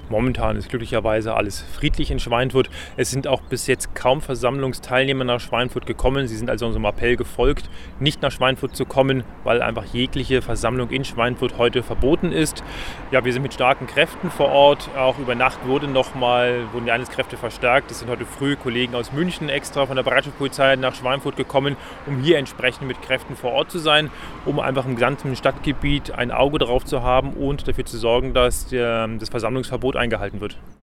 Momentan ist glücklicherweise alles friedlich in Schweinfurt. Es sind auch bis jetzt kaum Versammlungsteilnehmer nach Schweinfurt gekommen. Sie sind also unserem Appell gefolgt, nicht nach Schweinfurt zu kommen, weil einfach jegliche Versammlung in Schweinfurt heute verboten ist. Ja, wir sind mit starken Kräften vor Ort. Auch über Nacht wurden die Einsatzkräfte verstärkt. Es sind heute früh Kollegen aus München extra von der Bereitschaftspolizei nach Schweinfurt gekommen, um hier entsprechend mit Kräften vor Ort zu sein, um einfach im gesamten Stadtgebiet ein Auge darauf zu haben und dafür zu sorgen, dass das Versammlungsverbot eingehalten wird.